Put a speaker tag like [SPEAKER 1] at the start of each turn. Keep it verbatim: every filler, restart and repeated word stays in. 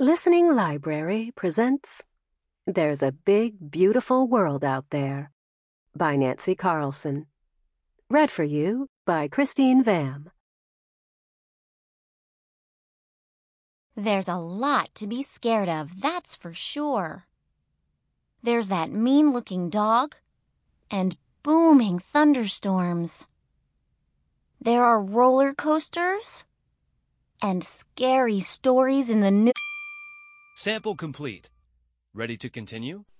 [SPEAKER 1] Listening Library presents There's a Big, Beautiful World Out There by Nancy Carlson. Read for you by Christine Vam.
[SPEAKER 2] There's a lot to be scared of, that's for sure. There's that mean-looking dog and booming thunderstorms. There are roller coasters and scary stories in the news.
[SPEAKER 3] Sample complete. Ready to continue?